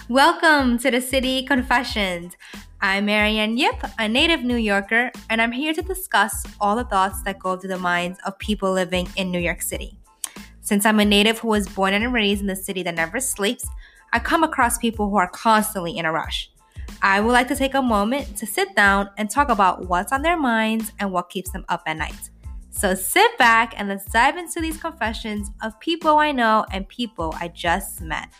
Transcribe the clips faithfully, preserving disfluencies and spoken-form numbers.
Welcome to the City Confessions. I'm Marianne Yip, a native New Yorker, and I'm here to discuss all the thoughts that go through the minds of people living in New York City. Since I'm a native who was born and raised in the city that never sleeps, I come across people who are constantly in a rush. I would like to take a moment to sit down and talk about what's on their minds and what keeps them up at night. So sit back and let's dive into these confessions of people I know and people I just met.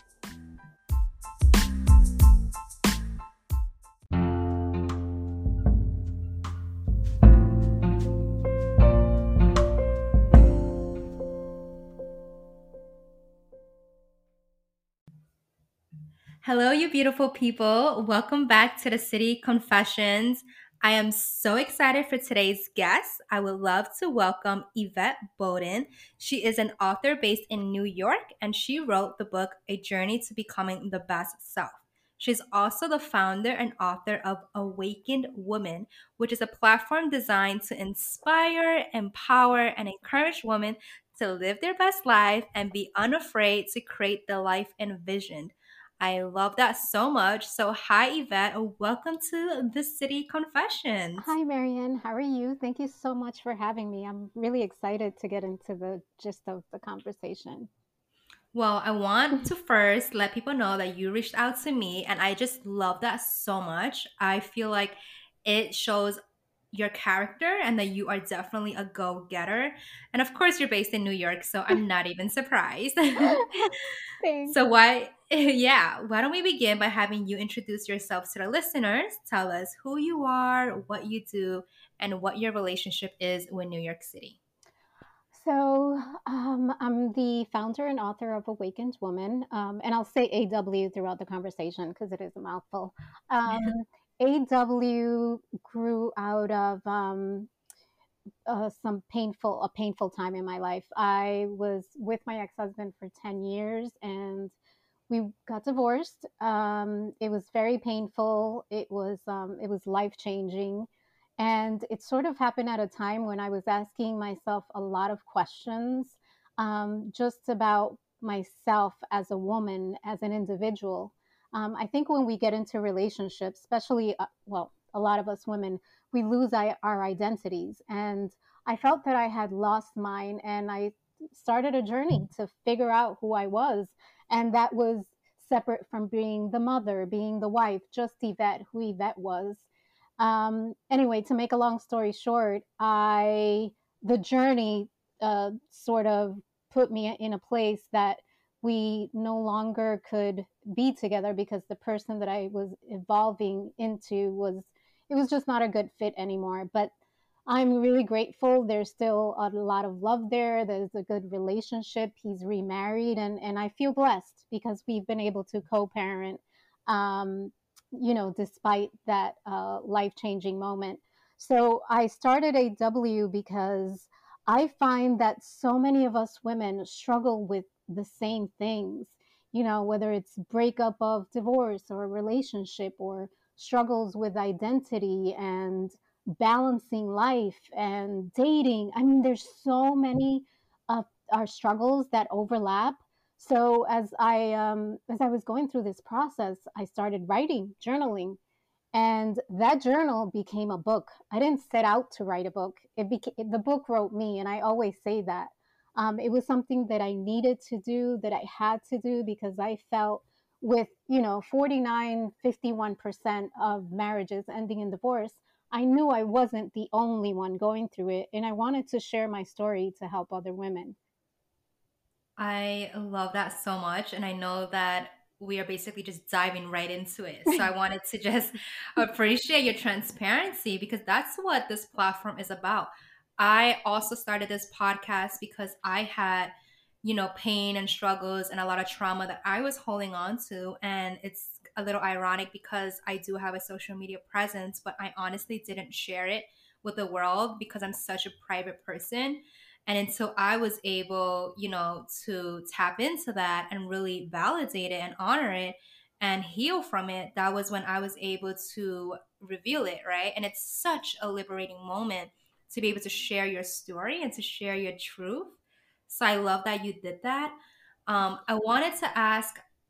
Hello, you beautiful people. Welcome back to the City Confessions. I am so excited for today's guest. I would love to welcome Yvette Bowden. She is an author based in New York, and she wrote the book, A Journey to Becoming the Best Self. She's also the founder and author of Awakened Woman, which is a platform designed to inspire, empower, and encourage women to live their best life and be unafraid to create the life envisioned. I love that so much. So, hi, Yvette. Welcome to the City Confessions. Hi, Marianne. How are you? Thank you so much for having me. I'm really excited to get into the gist of the conversation. Well, I want to first let people know that you reached out to me, and I just love that so much. I feel like it shows your character and that you are definitely a go getter. And of course, you're based in New York, so I'm not even surprised. Thanks. So why yeah, why don't we begin by having you introduce yourself to the listeners? Tell us who you are, what you do, and what your relationship is with New York City. So, um, I'm the founder and author of Awakened Woman, um, and I'll say A W throughout the conversation because it is a mouthful. Um, A W grew out of um, uh, some painful, a painful time in my life. I was with my ex-husband for ten years, and we got divorced. Um, it was very painful. It was um, it was life changing, and it sort of happened at a time when I was asking myself a lot of questions, um, just about myself as a woman, as an individual. Um, I think when we get into relationships, especially uh, well, a lot of us women, we lose our, our identities, and I felt that I had lost mine, and I started a journey to figure out who I was, and that was separate from being the mother, being the wife, just Yvette, who Yvette was. Um, anyway, to make a long story short, I the journey uh, sort of put me in a place that we no longer could be together because the person that I was evolving into was it was just not a good fit anymore. But I'm really grateful. There's still a lot of love there. There's a good relationship. He's remarried, and and I feel blessed because we've been able to co-parent. Um, you know, despite that uh, life changing moment. So I started A W because I find that so many of us women struggle with the same things. You know, whether it's breakup of divorce or relationship or struggles with identity and balancing life and dating. I mean, there's so many of our struggles that overlap. So as I um, as I was going through this process, I started writing, journaling, and that journal became a book. I didn't set out to write a book. It became the book wrote me, and I always say that. Um, it was something that I needed to do, that I had to do because I felt with, you know, forty-nine, fifty-one percent of marriages ending in divorce, I knew I wasn't the only one going through it. And I wanted to share my story to help other women. I love that so much. And I know that we are basically just diving right into it. So I wanted to just appreciate your transparency because that's what this platform is about. I also started this podcast because I had, you know, pain and struggles and a lot of trauma that I was holding on to. And it's a little ironic because I do have a social media presence, but I honestly didn't share it with the world because I'm such a private person. And until I was able, you know, to tap into that and really validate it and honor it and heal from it, that was when I was able to reveal it, right? And it's such a liberating moment to be able to share your story and to share your truth. So I love that you did that. Um, I wanted to ask,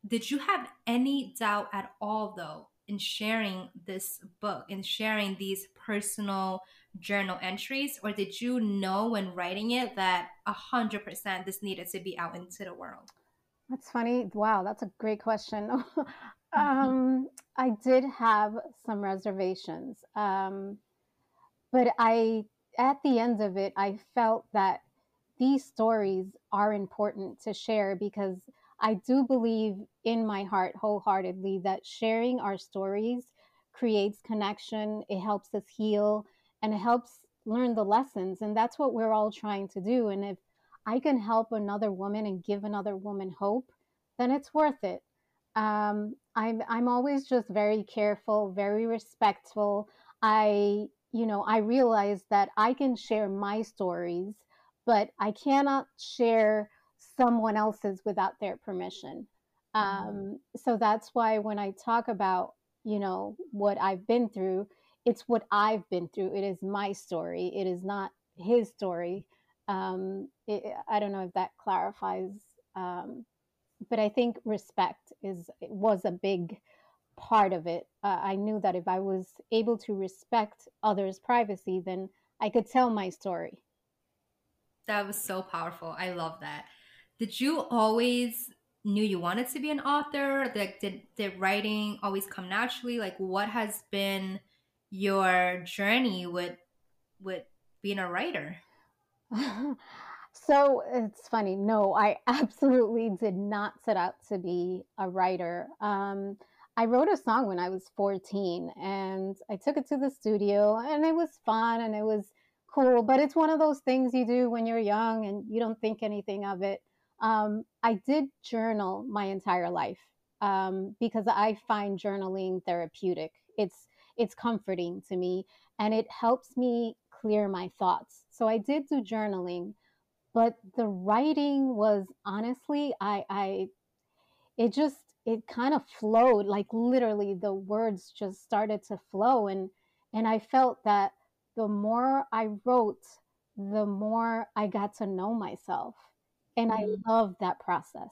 did you have any doubt at all, though, in sharing this book and sharing these personal journal entries? Or did you know when writing it that one hundred percent this needed to be out into the world? That's funny. Wow, that's a great question. um, I did have some reservations, um, but I, at the end of it, I felt that these stories are important to share because I do believe in my heart wholeheartedly that sharing our stories creates connection, it helps us heal, and it helps learn the lessons. And that's what we're all trying to do. And if I can help another woman and give another woman hope, then it's worth it. Um, I'm I'm always just very careful, very respectful. I you know I realize that I can share my stories, but I cannot share someone else's without their permission. Mhm. Um, so that's why when I talk about, you know, what I've been through, it's what I've been through. It is my story. It is not his story. Um, it, I don't know if that clarifies, um, but I think respect is was a big part of it. Uh, I knew that if I was able to respect others' privacy, then I could tell my story. That was so powerful. I love that. Did you always knew you wanted to be an author? Like, did did writing always come naturally? Like, what has been your journey with with being a writer? So it's funny. No, I absolutely did not set out to be a writer. Um, I wrote a song when I was fourteen and I took it to the studio and it was fun and it was cool. But it's one of those things you do when you're young and you don't think anything of it. Um, I did journal my entire life um, because I find journaling therapeutic. It's it's comforting to me and it helps me clear my thoughts. So I did do journaling, but the writing was honestly, I, I, it just, it kind of flowed. Like literally, the words just started to flow, and and I felt that the more I wrote, the more I got to know myself, and I Mm, loved that process.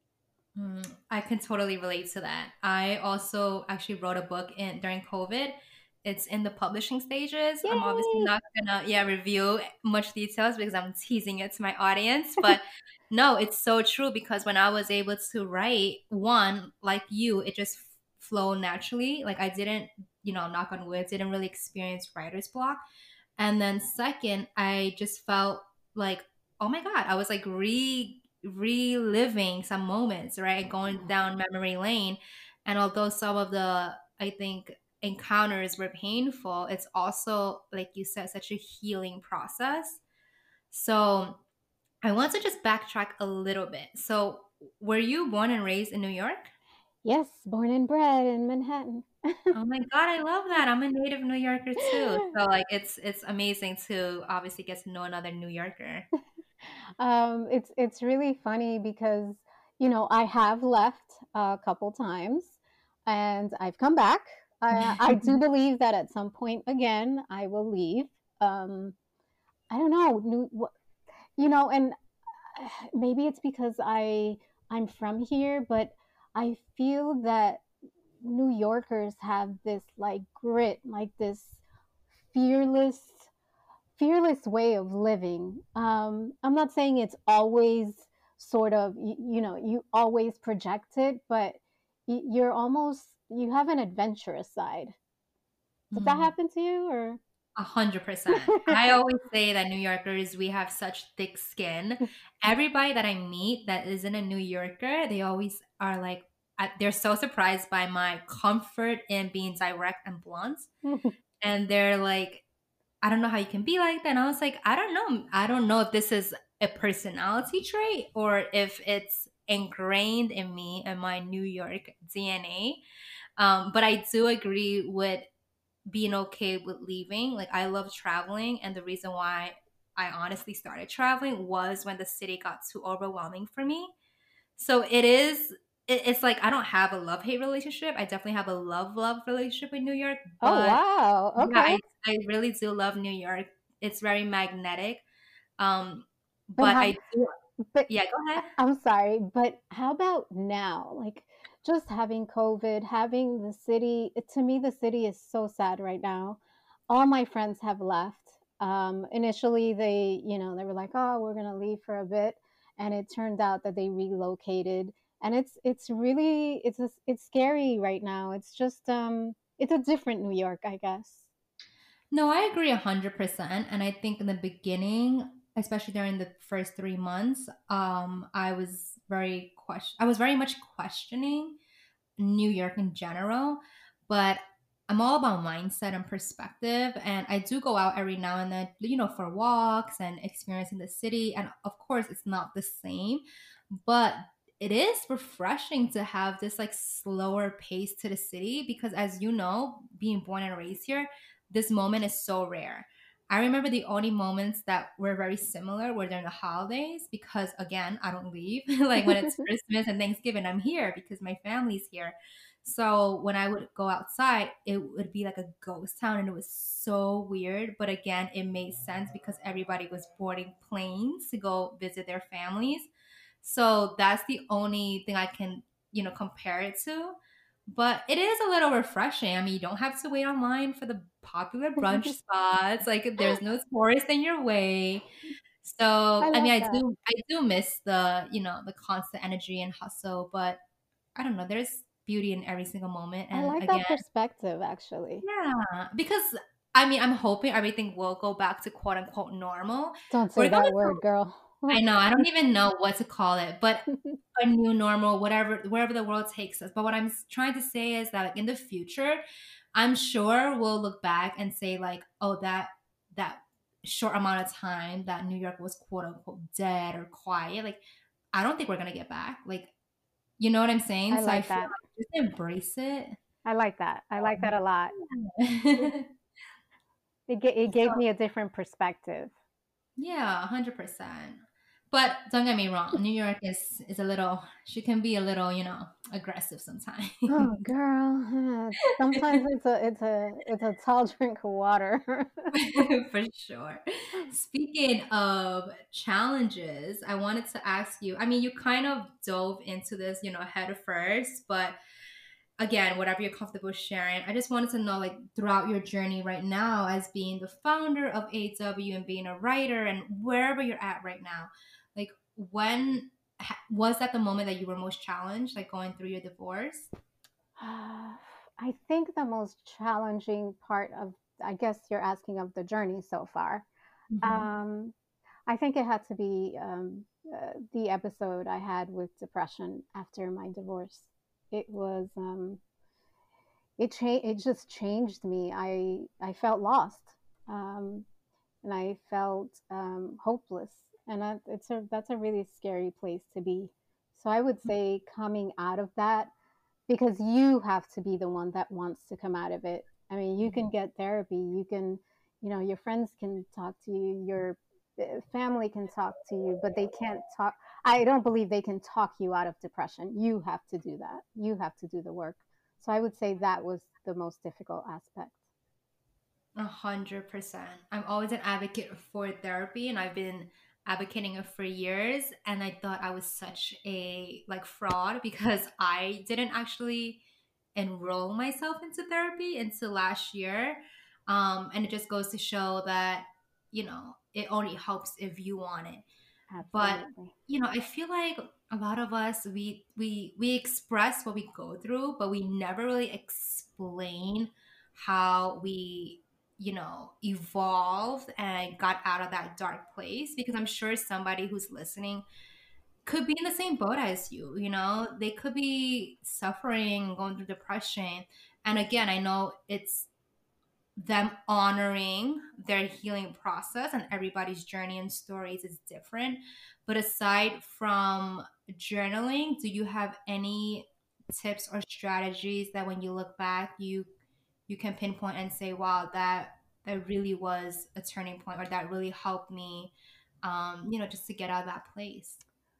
mm, I can totally relate to that. I also actually wrote a book in during COVID. It's in the publishing stages. I'm obviously Yay! not gonna yeah review much details because I'm teasing it to my audience, but no, it's so true because when I was able to write one like you, it just flowed naturally. Like I didn't, you know, knock on wood, didn't really experience writer's block. And then second, I just felt like, oh my God, I was like re reliving some moments, right? Going down memory lane. And although some of the, I think, encounters were painful, it's also, like you said, such a healing process. So I want to just backtrack a little bit. So were you born and raised in New York? Yes, born and bred in Manhattan. Oh my God, I love that. I'm a native New Yorker too. So like it's it's amazing to obviously get to know another New Yorker. um, it's it's really funny because you know I have left a couple times, and I've come back. I, I do believe that at some point again I will leave. Um, I don't know, new, you know, and maybe it's because I I'm from here, but I feel that New Yorkers have this like grit, like this fearless fearless way of living. Um, I'm not saying it's always sort of, you, you know, you always project it, but you're almost, you have an adventurous side. Did that Mm. happen to you or? A hundred percent. I always say that New Yorkers, we have such thick skin. Everybody that I meet that isn't a New Yorker, they always are like, I- they're so surprised by my comfort in being direct and blunt. And they're like, I don't know how you can be like that. And I was like, I don't know. I don't know if this is a personality trait or if it's ingrained in me and my New York D N A. Um, but I do agree with being okay with leaving. Like I love traveling, and the reason why I honestly started traveling was when the city got too overwhelming for me. So it is it, it's like I don't have a love hate relationship. I definitely have a love love relationship with New York, Oh, but wow. yeah, Okay. I I really do love New York. It's very magnetic. Um, But but how, I do but yeah, go ahead. I'm sorry, but how about now? Like, just having COVID, having the city, to me, the city is so sad right now. All my friends have left. Um, initially, they, you know, they were like, "Oh, we're gonna leave for a bit," and it turned out that they relocated. And it's it's really it's a, it's scary right now. It's just um, it's a different New York, I guess. No, I agree a hundred percent. And I think in the beginning, especially during the first three months, um, I was very question. I was very much questioning New York in general, but I'm all about mindset and perspective. And I do go out every now and then, you know, for walks and experiencing the city. And of course, it's not the same, but it is refreshing to have this like slower pace to the city because, as you know, being born and raised here, this moment is so rare. I remember the only moments that were very similar were during the holidays because, again, I don't leave. Like when it's Christmas and Thanksgiving, I'm here because my family's here. So when I would go outside, it would be like a ghost town and it was so weird. But again, it made sense because everybody was boarding planes to go visit their families. So that's the only thing I can, you know, compare it to. But it is a little refreshing. I mean, you don't have to wait online for the popular brunch spots. Like there's no tourist in your way. So I I mean, love I that. do I do miss the, you know, the constant energy and hustle, but I don't know, there's beauty in every single moment. I And like again, that perspective, actually. yeah, because I mean, I'm hoping everything will go back to quote unquote normal. Don't We're say going that through, word, girl. I know, I don't even know what to call it, but a new normal, whatever, wherever the world takes us. But what I'm s- trying to say is that like, in the future, I'm sure we'll look back and say like, oh, that that short amount of time that New York was quote unquote dead or quiet, like I don't think we're gonna get back. Like, you know what I'm saying? I So I like feel that. like just embrace it. I like that. I like that a lot. It, Um, it, ga- it gave so me a different perspective. yeah, one hundred percent. But don't get me wrong, New York is is a little, she can be a little, you know, aggressive sometimes. Oh, girl. Sometimes it's a it's a it's a tall drink of water. For sure. Speaking of challenges, I wanted to ask you, I mean, you kind of dove into this, you know, head first, but again, whatever you're comfortable sharing, I just wanted to know, like, throughout your journey right now as being the founder of A W and being a writer and wherever you're at right now, like, when ha- was that the moment that you were most challenged, like going through your divorce? I think the most challenging part of, I guess you're asking of the journey so far. Hmm. Um, I think it had to be um, uh, the episode I had with depression after my divorce. It was um, it changed. It just changed me. I I felt lost, um, and I felt um, hopeless, and that, it's a that's a really scary place to be. So I would say coming out of that, because you have to be the one that wants to come out of it. I mean, you can get therapy, you can, you know, your friends can talk to you, your uh, family can talk to you, but they can't talk. I don't believe they can talk you out of depression. You have to do that. You have to do the work. So I would say that was the most difficult aspect. A hundred percent. I'm always an advocate for therapy, and I've been advocating it for years. And I thought I was such a like fraud because I didn't actually enroll myself into therapy until last year. Um, and it just goes to show that you know it only helps if you want it. But Absolutely. you know, I feel like a lot of us we we we express what we go through, but we never really explain how we you know evolved and got out of that dark place because I'm sure somebody who's listening could be in the same boat as you. You know, they could be suffering, going through depression. And again, I know it's them honoring their healing process, and everybody's journey and stories is different. But aside from journaling, do you have any tips or strategies that when you look back you you can pinpoint and say, wow, that that really was a turning point, or that really helped me, um you know just to get out of that place?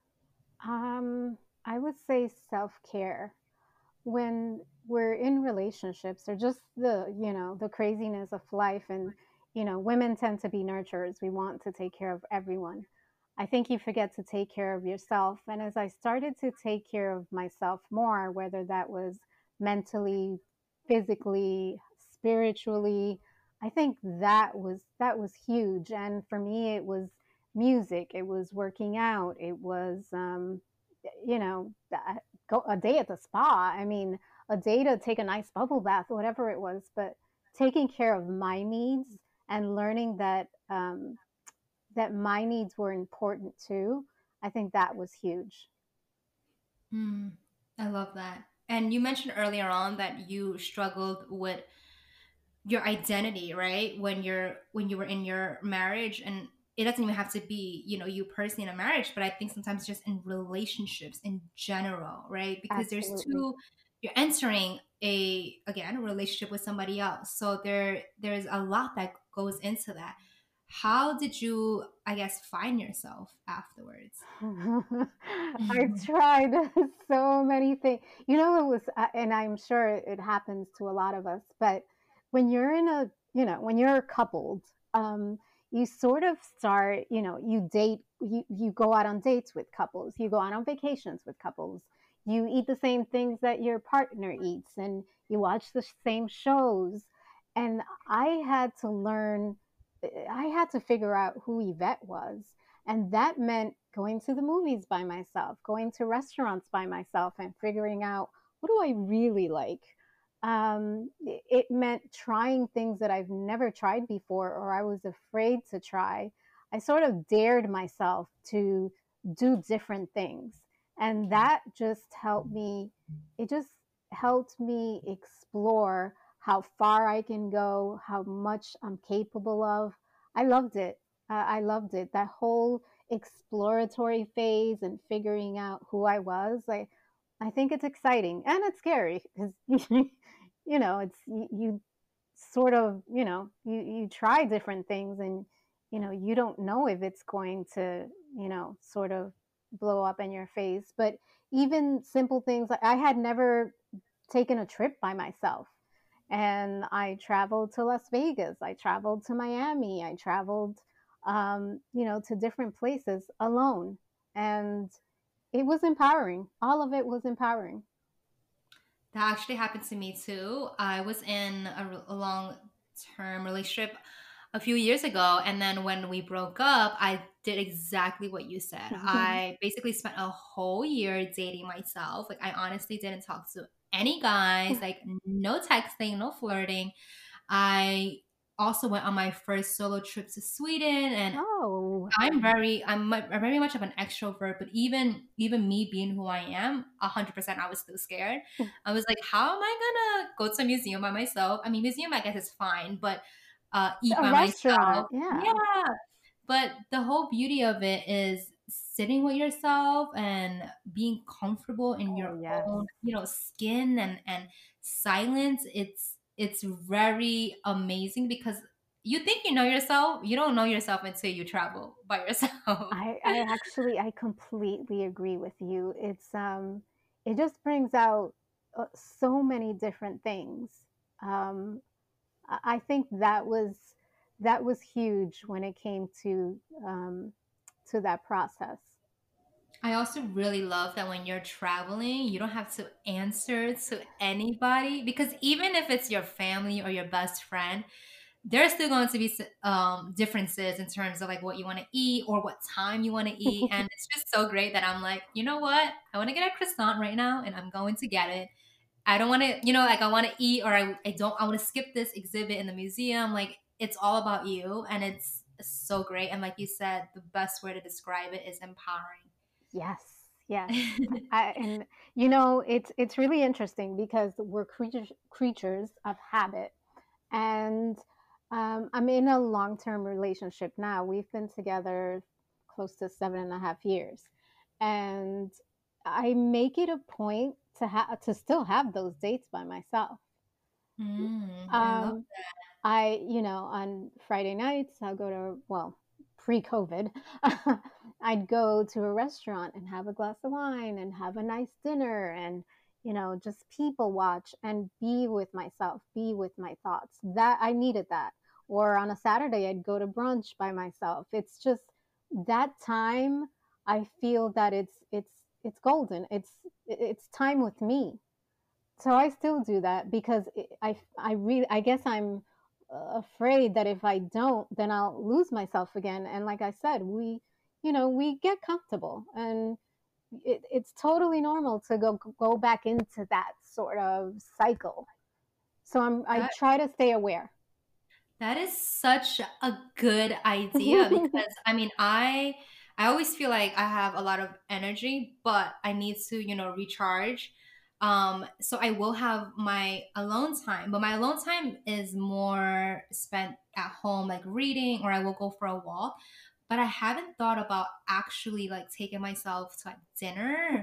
Um, I would say self care. When we're in relationships or just the, you know, the craziness of life, and, you know, women tend to be nurturers. We want to take care of everyone. I think you forget to take care of yourself. And as I started to take care of myself more, whether that was mentally, physically, spiritually, I think that was that was huge. And for me, it was music, it was working out, it was um, you know, go a day at the spa. I mean, a day to take a nice bubble bath, whatever it was. But taking care of my needs and learning that um, that my needs were important too. I think that was huge. Mm, I love that. And you mentioned earlier on that you struggled with your identity, right? When you're when you were in your marriage, and it doesn't even have to be, you know, you personally in a marriage, but I think sometimes just in relationships in general, right? Because there's Absolutely. two, you're entering a, again, a relationship with somebody else. So there there's a lot that goes into that. How did you, I guess, find yourself afterwards? I've tried so many things. You know, it was, uh, and I'm sure it happens to a lot of us, but when you're in a, you know, when you're coupled, um, you sort of start, you know, you date, you, you go out on dates with couples, you go out on vacations with couples, you eat the same things that your partner eats, and you watch the same shows. And I had to learn, I had to figure out who Yvette was. And that meant going to the movies by myself, going to restaurants by myself, and figuring out what do I really like. Um, it meant trying things that I've never tried before or I was afraid to try. I sort of dared myself to do different things. And that just helped me, it just helped me explore how far I can go, how much I'm capable of. I loved it. Uh, I loved it. That whole exploratory phase and figuring out who I was. I I think it's exciting and it's scary because you know it's you, you sort of you know you you try different things and you know you don't know if it's going to you know sort of blow up in your face. But even simple things like I had never taken a trip by myself. And I traveled to Las Vegas. I traveled to Miami. I traveled, um, you know, to different places alone. And it was empowering. All of it was empowering. That actually happened to me too. I was in a, a long term relationship a few years ago. And then when we broke up, I did exactly what you said. I basically spent a whole year dating myself. Like, I honestly didn't talk to any guys, like, no texting, no flirting. I also went on my first solo trip to Sweden, and Oh, I'm very, I'm mu- I'm very much of an extrovert, but even even me being who I am, a hundred percent, I was still scared. I was like, how am I gonna go to a museum by myself? I mean, museum, I guess, is fine, but uh, eat a by restaurant. myself, Yeah. yeah. But the whole beauty of it is sitting with yourself and being comfortable in Oh, your yes. own, you know, skin and and silence. It's it's very amazing because you think you know yourself, you don't know yourself until you travel by yourself. I, I actually, I completely agree with you. It's, um, it just brings out uh, so many different things. Um, I think that was that was huge when it came to um, to that process. I also really love that when you're traveling, you don't have to answer to anybody, because even if it's your family or your best friend, there's still going to be um, differences in terms of like what you want to eat or what time you want to eat. And it's just so great that I'm like, you know what? I want to get a croissant right now and I'm going to get it. I don't want to, you know, like I want to eat, or I, I don't, I want to skip this exhibit in the museum. Like, it's all about you, and it's so great. And like you said, the best way to describe it is empowering. Yes, yes. I, and you know, it's it's really interesting because we're creatures creatures of habit, and um, I'm in a long term relationship now. We've been together close to seven and a half years, and I make it a point to have to still have those dates by myself. Mm, I love Um, I, you know, on Friday nights, I'll go to, well, pre COVID, I'd go to a restaurant and have a glass of wine and have a nice dinner and, you know, just people watch and be with myself, be with my thoughts. That I needed that. Or on a Saturday, I'd go to brunch by myself. It's just that time, I feel that it's it's it's golden. It's it's time with me. So I still do that because I I really I guess I'm uh, afraid that if I don't, then I'll lose myself again. And like I said, we you know we get comfortable, and it, it's totally normal to go go back into that sort of cycle. So I'm I That try to stay aware. that is such a good idea because I mean, I I always feel like I have a lot of energy, but I need to, you know, recharge. Um, so I will have my alone time, but my alone time is more spent at home, like reading, or I will go for a walk. But I haven't thought about actually like taking myself to like dinner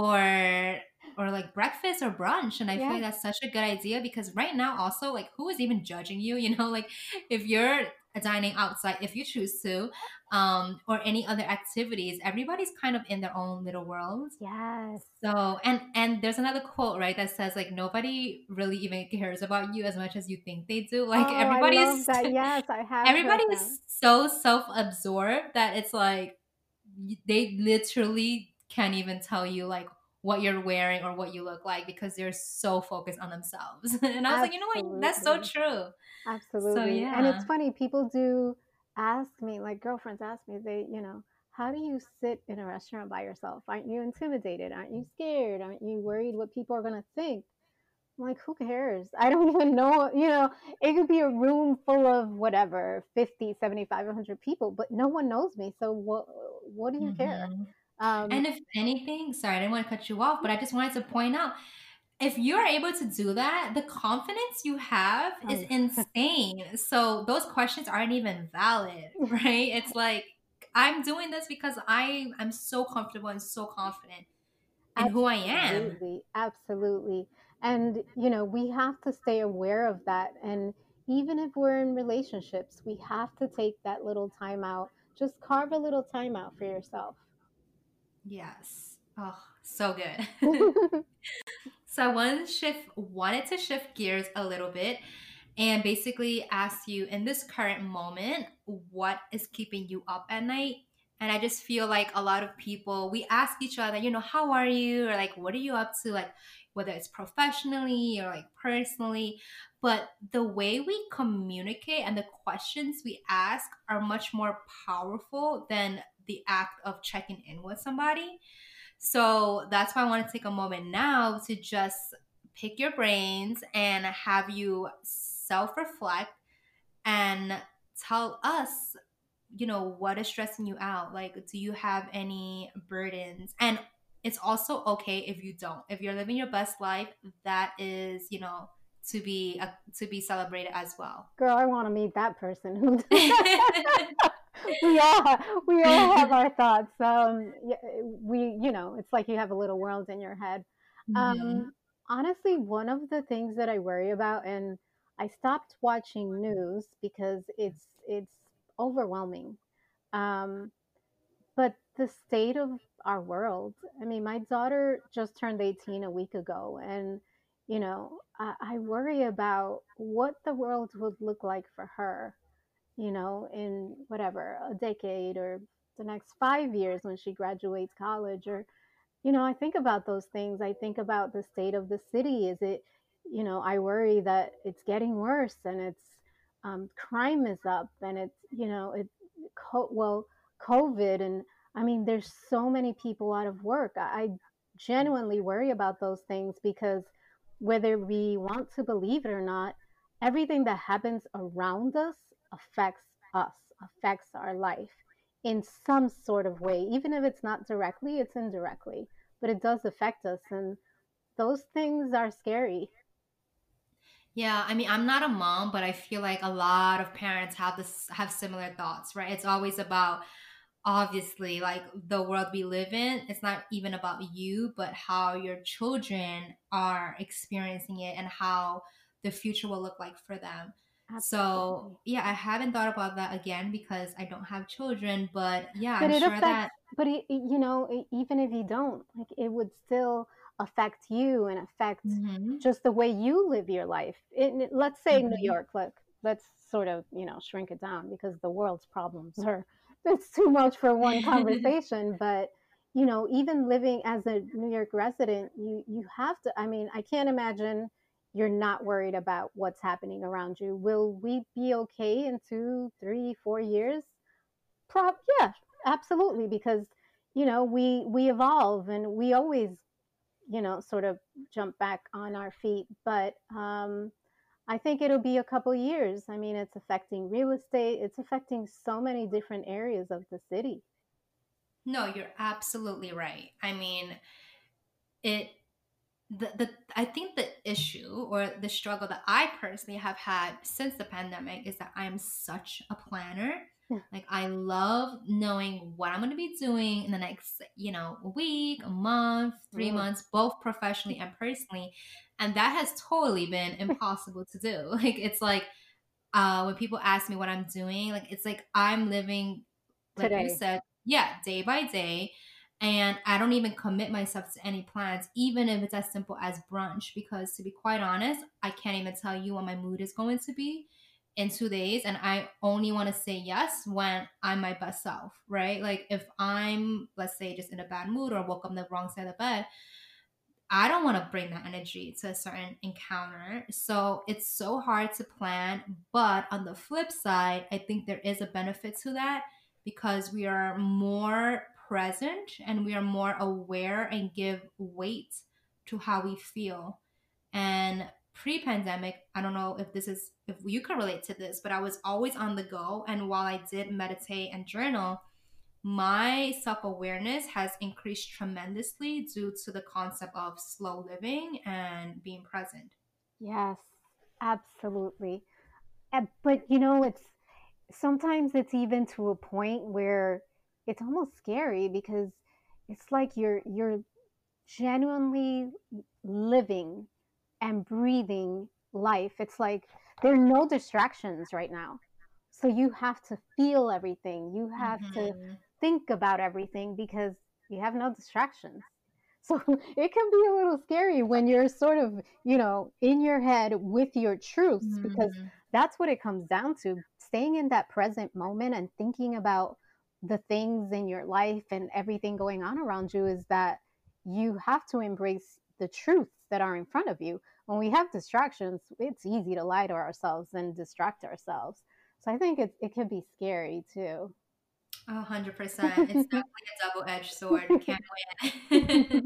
or or like breakfast or brunch. And I feel Yes. like that's such a good idea because right now also like who is even judging you? You know, like if you're dining outside, if you choose to, um, or any other activities, everybody's kind of in their own little world. Yes. So and and there's another quote, right, that says like nobody really even cares about you as much as you think they do. Like Oh, I everybody love is that. Yes, I have heard everybody that. is so self-absorbed that it's like y- they literally can't even tell you like what you're wearing or what you look like because they're so focused on themselves. And I was like, you know what? That's so Absolutely. true. So Absolutely. And it's yeah. funny, people do ask me, like girlfriends ask me, they, you know, how do you sit in a restaurant by yourself? Aren't you intimidated? Aren't you scared? Aren't you worried what people are going to think? I'm like, who cares? I don't even know, you know, it could be a room full of whatever, fifty, seventy-five, one hundred people, but no one knows me. So what what do you care? Hmm. Um And if anything, sorry, I didn't want to cut you off, but I just wanted to point out if you're able to do that, the confidence you have is oh, insane. So those questions aren't even valid, right? It's like I'm doing this because I I'm so comfortable and so confident in who I am. absolutely, absolutely. And you know, we have to stay aware of that. And even if we're in relationships, we have to take that little time out. Just carve a little time out for yourself. Yes. Oh, so good. So I wanted to shift wanted to shift gears a little bit and basically ask you in this current moment, what is keeping you up at night? And I just feel like a lot of people, we ask each other, you know, how are you? Or like, what are you up to? Like, whether it's professionally or like personally. But the way we communicate and the questions we ask are much more powerful than the act of checking in with somebody. So that's why I want to take a moment now to just pick your brains and have you self reflect and tell us, you know, what is stressing you out? Like, do you have any burdens? And it's also okay if you don't. If you're living your best life, that is, you know, to be uh, to be celebrated as well. Girl, I want to meet that person who we all we all have our thoughts. Um, we you know, it's like you have a little world in your head. Hmm. Um, honestly, one of the things that I worry about, and I stopped watching news because it's it's overwhelming. Um, but the state of our world. I mean, my daughter just turned eighteen a week ago, and you know, I, I worry about what the world would look like for her, you know, in whatever, a decade or the next five years when she graduates college. Or, you know, I think about those things. I think about the state of the city. Is it, you know, I worry that it's getting worse, and it's, um, crime is up, and it's, you know, it, co- well, COVID. And I mean, there's so many people out of work. I, I genuinely worry about those things because whether we want to believe it or not, everything that happens around us affects us, affects our life in some sort of way. Even if it's not directly, it's indirectly, but it does affect us. And those things are scary. Yeah, I mean, I'm not a mom, but I feel like a lot of parents have this have similar thoughts, right? It's always about obviously like the world we live in. It's not even about you, but how your children are experiencing it and how the future will look like for them. So, Absolutely. yeah, I haven't thought about that again because I don't have children, but yeah, But I'm it sure affects, that but it, it- you know, e- even if you don't, like, it would still affect you and affect Mhm. just the way you live your life. It, let's say New Mhm. York, look, let's sort of, you know, shrink it down because the world's problems are It's too much for one conversation. But you know, even living as a New York resident, you you have to. I mean, I can't imagine you're not worried about what's happening around you. Will we be okay in two, three, four years? Prob Yeah, absolutely, because you know we we evolve and we always you know sort of jump back on our feet. But um, I think it'll be a couple years. I mean, it's affecting real estate. It's affecting so many different areas of the city. No, you're absolutely right. I mean, it the, the I think the issue or the struggle that I personally have had since the pandemic is that I am such a planner. Like I love knowing what I'm going to be doing in the next, you know, a week, a month, three Mm. months, both professionally and personally. And that has totally been impossible to do. Like it's like uh when people ask me what I'm doing, like it's like I'm living like you Today. said, yeah, day by day. And I don't even commit myself to any plans, even if it's as simple as brunch, because to be quite honest, I can't even tell you what my mood is going to be in two days. And I only want to say yes when I'm my best self, right? Like if I'm, let's say, just in a bad mood or woke up on the wrong side of the bed, I don't want to bring that energy to a certain encounter. So it's so hard to plan. But on the flip side, I think there is a benefit to that because we are more present and we are more aware and give weight to how we feel. And pre pandemic, I don't know if this is, if you can relate to this, but I was always on the go. And while I did meditate and journal, my self awareness has increased tremendously due to the concept of slow living and being present. Yes, absolutely. Uh, But you know, it's sometimes it's even to a point where it's almost scary because it's like you're you're genuinely living and breathing life. It's like there are no distractions right now. So you have to feel everything. You have to Hmm. think about everything because you have no distractions. So it can be a little scary when you're sort of, you know, in your head with your truths, because Hmm. that's what it comes down to. Staying in that present moment and thinking about the things in your life and everything going on around you is that you have to embrace the truths that are in front of you. When we have distractions, it's easy to lie to ourselves and distract ourselves. So I think it, it can be scary too. A hundred percent. It's definitely a double-edged sword. Can't win.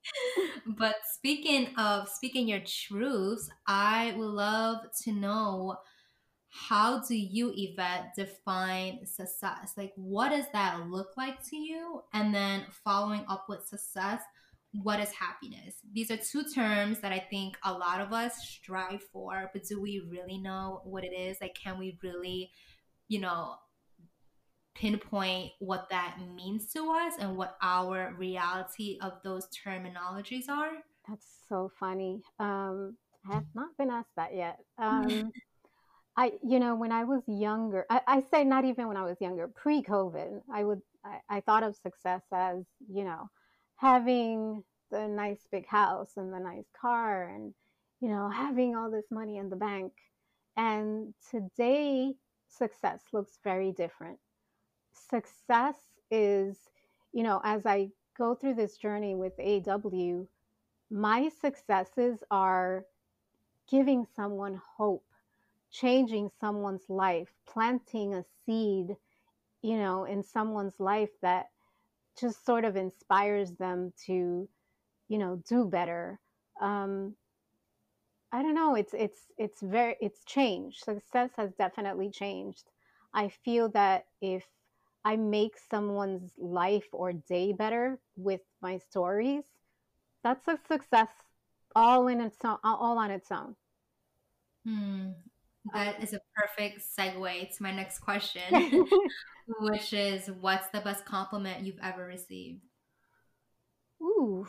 But speaking of speaking your truths, I would love to know, how do you, Yvette, define success? Like, what does that look like to you? And then following up with success, what is happiness? These are two terms that I think a lot of us strive for, but do we really know what it is? Like, can we really, you know, pinpoint what that means to us and what our reality of those terminologies are? That's so funny. Um, I have not been asked that yet. Um, I, you know, when I was younger, I, I say not even when I was younger, pre-COVID, I would, I, I thought of success as, you know, having the nice big house and the nice car and, you know, having all this money in the bank. And today, success looks very different. Success is, you know, as I go through this journey with A W, my successes are giving someone hope, changing someone's life, planting a seed, you know, in someone's life that just sort of inspires them to, you know, do better. Um, I don't know. It's it's it's very it's changed. Success has definitely changed. I feel that if I make someone's life or day better with my stories, that's a success all in its own, all on its own. Hmm. That Um, is a perfect segue to my next question, which is, what's the best compliment you've ever received? ooh,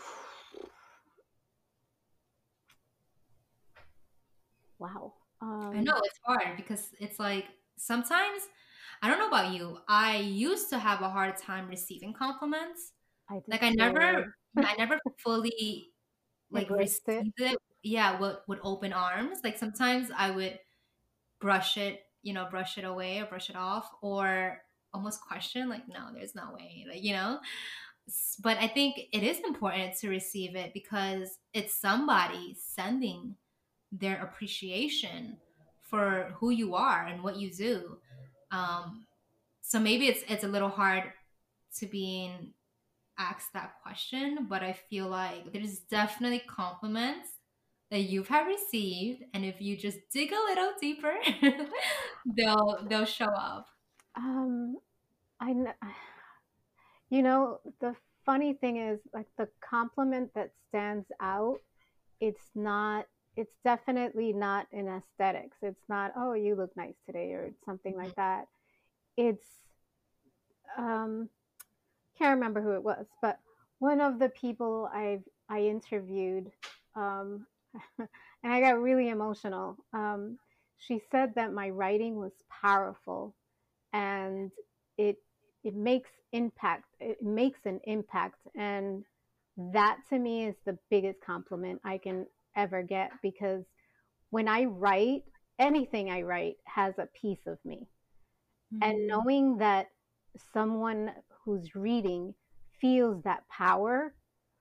wow. I know Um, it's hard because it's like sometimes, I don't know about you, I used to have a hard time receiving compliments. I did Like I never, too. yeah, I never fully like Embraced it. received it. Yeah, with with open arms. Like sometimes I would brush it, you know, brush it away or brush it off, or almost question, like, no, there's no way, like, you know. S- But I think it is important to receive it because it's somebody sending their appreciation for who you are and what you do. Um, so maybe it's it's a little hard to being asked that question, but I feel like there's definitely compliments that you've have received, and if you just dig a little deeper, they'll they'll show up. Um, I, kn- you know, the funny thing is, like, the compliment that stands out, it's not, it's definitely not in aesthetics. It's not, oh, you look nice today or something like that. It's, um, can't remember who it was, but one of the people I've I interviewed, um, and I got really emotional. Um, she said that my writing was powerful, and it it makes impact. It makes an impact, and that to me is the biggest compliment I can ever get, because when I write, anything I write has a piece of me, and Mhm. knowing that someone who's reading feels that power,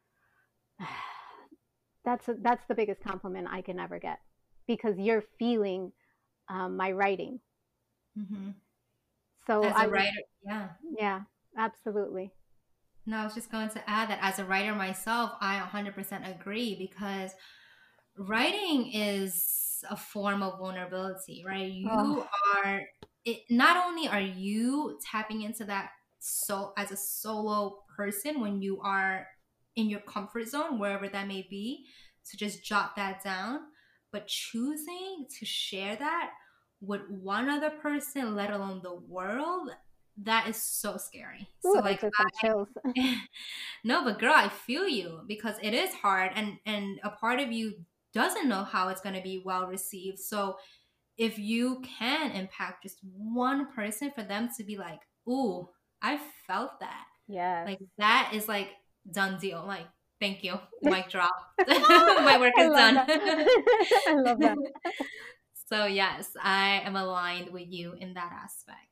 that's a, that's the biggest compliment I can ever get, because you're feeling, um, my writing. Mhm. So As a I would, writer, yeah. yeah, absolutely. No, I was just going to add that as a writer myself, I one hundred percent agree because writing is a form of vulnerability, right? Oh, You are it not only are you tapping into that so as a solo person when you are in your comfort zone, wherever that may be, to just jot that down, but choosing to share that with one other person, let alone the world, that is so scary. ooh, So I like just got chills. no, but girl, I feel you because it is hard and and a part of you doesn't know how it's going to be well received. So if you can impact just one person for them to be like, "Ooh, I felt that." Yes. Like that is like done deal. Like, thank you. Mic drop. My work I is love done. that. I love that. So yes, I am aligned with you in that aspect.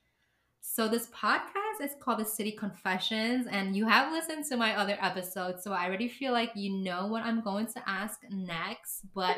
So this podcast is called The City Confessions, and you have listened to my other episodes, so I already feel like you know what I'm going to ask next. But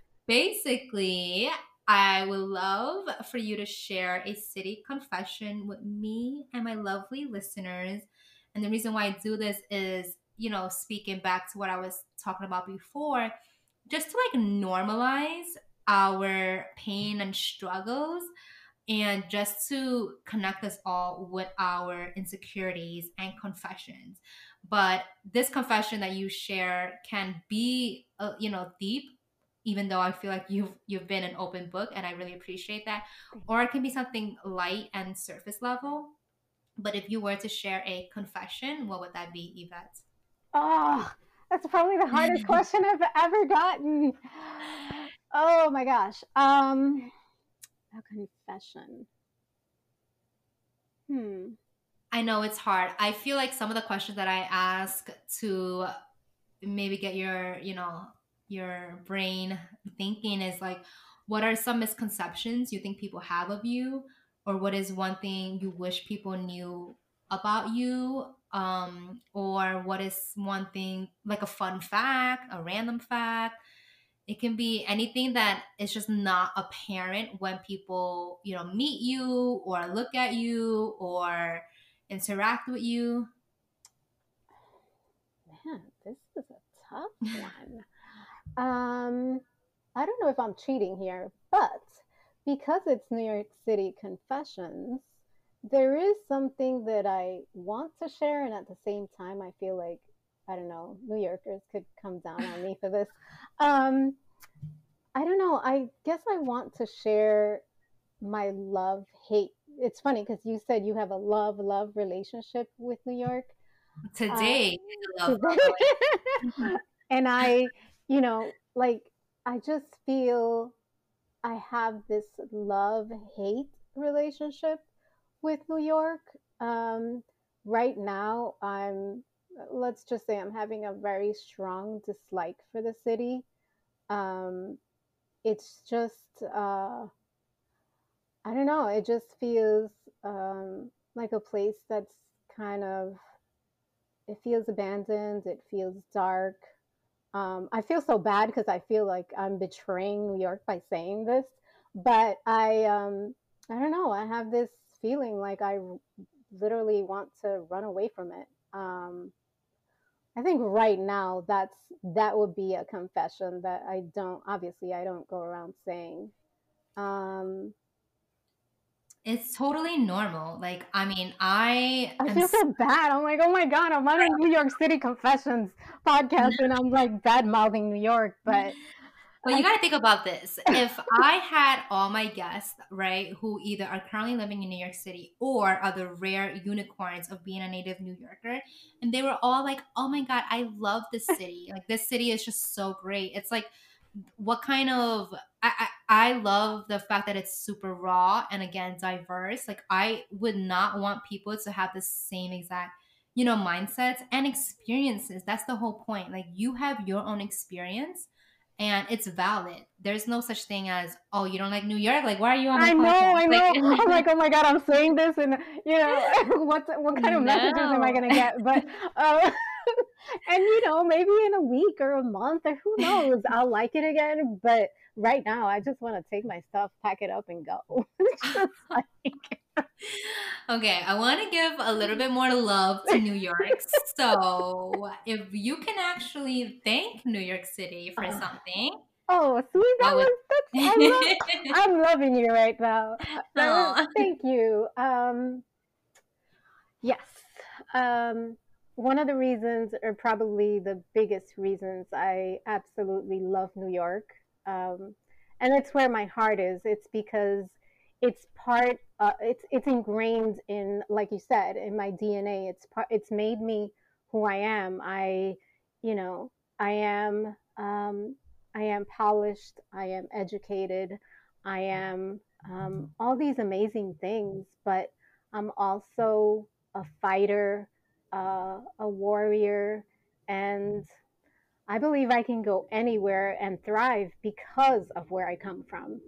basically, I would love for you to share a city confession with me and my lovely listeners. And the reason why I do this is, you know, speaking back to what I was talking about before, just to like normalize our pain and struggles and just to connect us all with our insecurities and confessions. But this confession that you share can be, uh, you know, deep, even though I feel like you've you've been an open book, and I really appreciate that. Or it can be something light and surface level. But if you were to share a confession, what would that be, Yvette? Oh, that's probably the hardest question I've ever gotten. Oh my gosh. Um, a confession. Hmm. I know it's hard. I feel like some of the questions that I ask to maybe get your, you know, your brain thinking is like, what are some misconceptions you think people have of you? Or what is one thing you wish people knew about you? Um, or what is one thing, like a fun fact, a random fact? It can be anything that is just not apparent when people, you know, meet you or look at you or interact with you. Man, this is a tough one. Um, I don't know if I'm cheating here, but because it's New York City Confessions, there is something that I want to share, and at the same time, I feel like, I don't know, New Yorkers could come down on me for this. Um, I don't know. I guess I want to share my love hate. It's funny because you said you have a love love relationship with New York. Uh, Today is a love today. love. And I, you know, like, I just feel I have this love hate relationship with New York. Um, right now, I'm, let's just say, I'm having a very strong dislike for the city. Um, it's just, uh, I don't know, it just feels, um, like a place that's kind of, it feels abandoned, it feels dark. Um, I feel so bad because I feel like I'm betraying New York by saying this, but I um, I don't know. I have this feeling like I literally want to run away from it. Um, I think right now that's that would be a confession that I don't, obviously I don't go around saying. Um, It's totally normal. Like, I mean, I I am feel s- so bad. I'm like, oh my god, I'm on a New York City Confessions podcast and I'm like bad mouthing New York, but But you I, got to think about this. If I had all my guests, right, who either are currently living in New York City or are the rare unicorns of being a native New Yorker, and they were all like, oh my God, I love this city. Like, this city is just so great. It's like, what kind of I, I I love the fact that it's super raw and again diverse. Like I would not want people to have the same exact, you know, mindsets and experiences. That's the whole point. Like you have your own experience and it's valid. There's no such thing as, oh, you don't like New York? Like why are you on my I know, podcast? I Like know. I'm like, oh my god, I'm saying this, and you know, what what kind of messages am I no. gonna get? But, uh, and you know, maybe in a week or a month or who knows, I'll like it again. But right now, I just want to take my stuff, pack it up, and go. It's just like, Okay, I want to give a little bit more love to New York. So, if you can actually thank New York City for uh, something, oh, see, that what would was that's I love. I'm loving you right now. That was Oh, thank you. Um, Yes. Um, One of the reasons, or probably the biggest reasons, I absolutely love New York, um, and it's where my heart is. It's because it's part. Uh, it's it's ingrained in, like you said, in my D N A. It's part. It's made me who I am. I, you know, I am. Um, I am polished. I am educated. I am um, all these amazing things, but I'm also a fighter, uh, a warrior, and I believe I can go anywhere and thrive because of where I come from.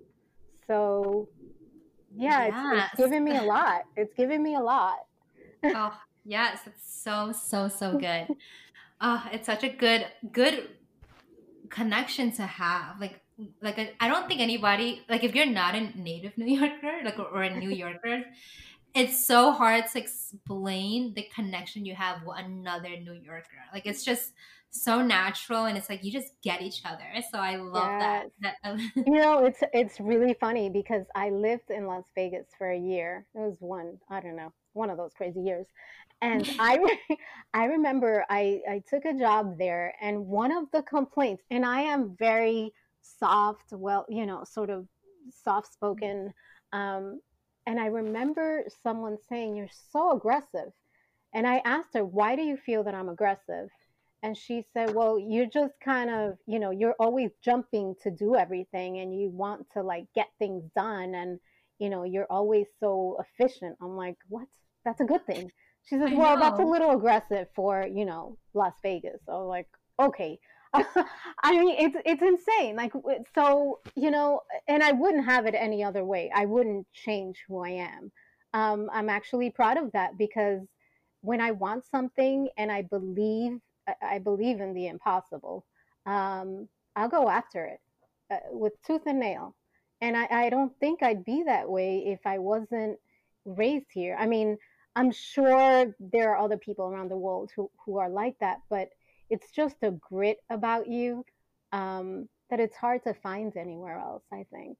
So yeah, it's it's yes. given me a lot. It's given me a lot. Oh, yes. It's so, so, so good. Oh, it's such a good, good connection to have. Like, like I I don't think anybody, like if you're not a native New Yorker, like, or, or a New Yorker, it's so hard to explain the connection you have with another New Yorker. Like it's just so natural and it's like you just get each other. So I love that. Yes. That You know, it's it's really funny because I lived in Las Vegas for a year. It was one, I don't know, one of those crazy years. And I re- I remember I I took a job there and one of the complaints, and I am very soft, well, you know, sort of soft spoken, um and I remember someone saying you're so aggressive. And I asked her, why do you feel that I'm aggressive? And she said, well, you're just kind of, you know, you're always jumping to do everything and you want to like get things done. And, you know, you're always so efficient. I'm like, what? That's a good thing. She says, I well, that's a know. little aggressive for, you know, Las Vegas. So I was like, okay. I mean, it's it's insane. Like, so you know, and I wouldn't have it any other way. I wouldn't change who I am. Um, I'm actually proud of that because when I want something and I believe I believe in the impossible, um, I'll go after it uh, with tooth and nail. And I, I don't think I'd be that way if I wasn't raised here. I mean, I'm sure there are other people around the world who, who are like that, but it's just a grit about you um, that it's hard to find anywhere else, I think.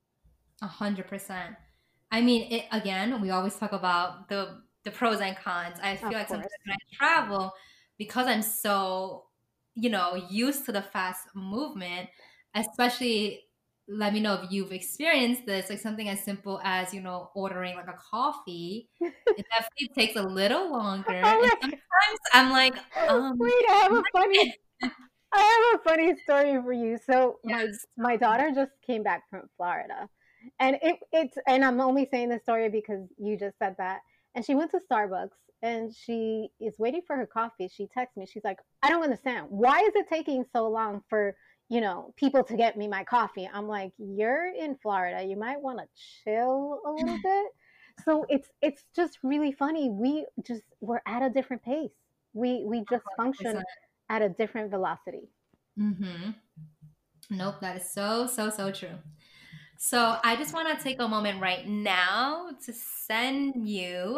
A hundred percent. I mean, it again, we always talk about the the pros and cons. I Of feel like sometimes course. when I travel, because I'm so, you know, used to the fast movement, especially let me know if you've experienced this, like something as simple as, you know, ordering like a coffee. It definitely takes a little longer. And Oh my, sometimes I'm like, um, wait, I have a funny I have a funny story for you. So my yes. my daughter just came back from Florida, and it it's and I'm only saying this story because you just said that. And she went to Starbucks and she is waiting for her coffee. She texts me. She's like, "I don't understand. Why is it taking so long for you know people to get me my coffee?" I'm like, "You're in Florida. You might want to chill a little bit." So it's it's just really funny. We just we're at a different pace. We we just function one hundred percent. at a different velocity. Mm-hmm. Nope, that is so, so, so true. So I just want to take a moment right now to send you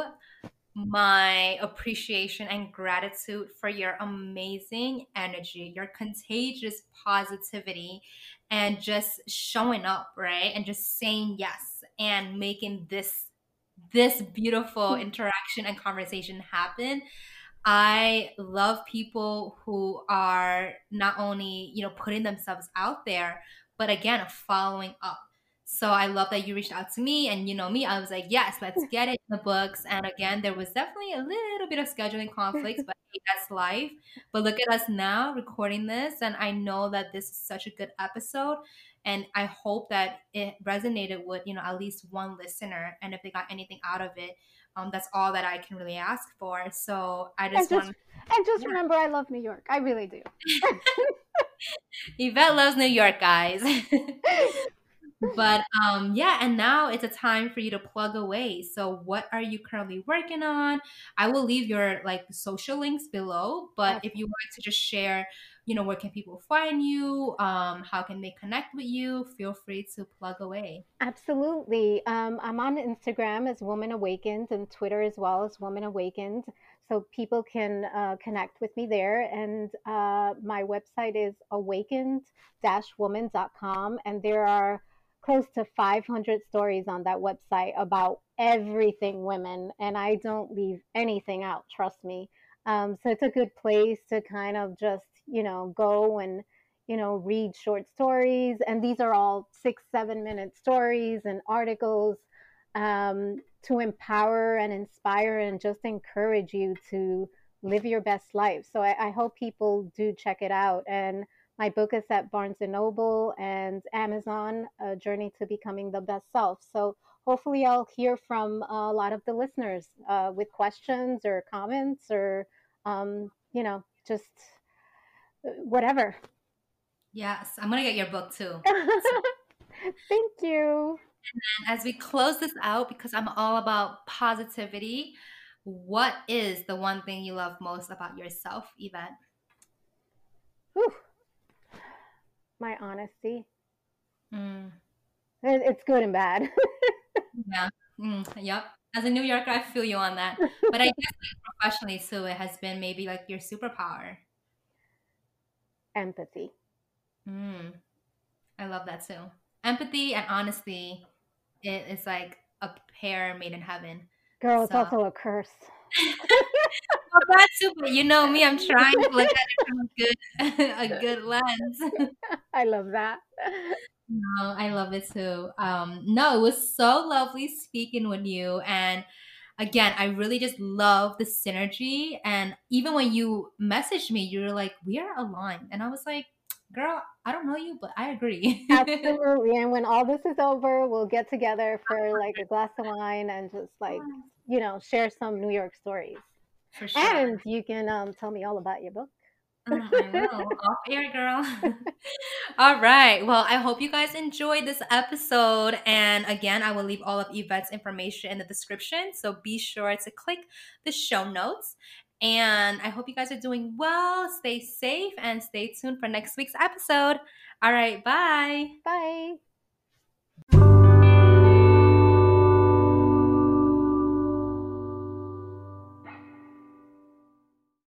my appreciation and gratitude for your amazing energy, your contagious positivity, and just showing up, right? And just saying yes and making this this beautiful interaction and conversation happen. I love people who are not only, you know, putting themselves out there, but again, following up. So I love that you reached out to me, and you know me, I was like, yes, let's get it in the books. And again, there was definitely a little bit of scheduling conflicts, but hey, that's life. But look at us now recording this, and I know that this is such a good episode. And I hope that it resonated with, you know, at least one listener. And if they got anything out of it, um, that's all that I can really ask for. So I And just just want, and just yeah. remember, I love New York. I really do. Yvette loves New York, guys. But um, yeah, and now it's a time for you to plug away. So what are you currently working on? I will leave your like social links below, but if you Absolutely. want to just share, you know, where can people find you? Um, how can they connect with you? Feel free to plug away. Absolutely. Um, I'm on Instagram as Woman Awakened and Twitter as well as Woman Awakened. So people can uh, connect with me there. And uh, my website is awakened woman dot com. And there are close to five hundred stories on that website about everything women. And I don't leave anything out, trust me. Um, so it's a good place to kind of just, you know, go and you know, read short stories. And these are all six, seven minute stories and articles um, to empower and inspire and just encourage you to live your best life. So I, I hope people do check it out. And my book is at Barnes and Noble and Amazon, A Journey to Becoming the Best Self. So hopefully I'll hear from a lot of the listeners uh, with questions or comments or, um, you know, just uh, whatever. Yes, I'm gonna get your book too. So, Thank you. and as we close this out, because I'm all about positivity, what is the one thing you love most about yourself, Yvette? Whew, my honesty. Mm, It- It's good and bad. yeah. Mm, yep. As a New Yorker, I feel you on that. But I guess like, professionally too, it has been maybe like your superpower. Empathy. Mm, I love that too. Empathy and honesty, it is like a pair made in heaven. Girl, it's So also a curse. well, that too, but you know me, I'm trying to look at it from a good a good lens. I love that. No, I love it too. Um, no, it was so lovely speaking with you. And again, I really just love the synergy. And even when you messaged me, you were like, we are aligned. And I was like, girl, I don't know you, but I agree. Absolutely. And when all this is over, we'll get together for like a glass of wine and just like, you know, share some New York stories. For sure. And you can um, tell me all about your book. Mm, I will. Off air, girl. All right. Well, I hope you guys enjoyed this episode. And again, I will leave all of Yvette's information in the description. So be sure to click the show notes. And I hope you guys are doing well. Stay safe and stay tuned for next week's episode. All right. Bye. Bye.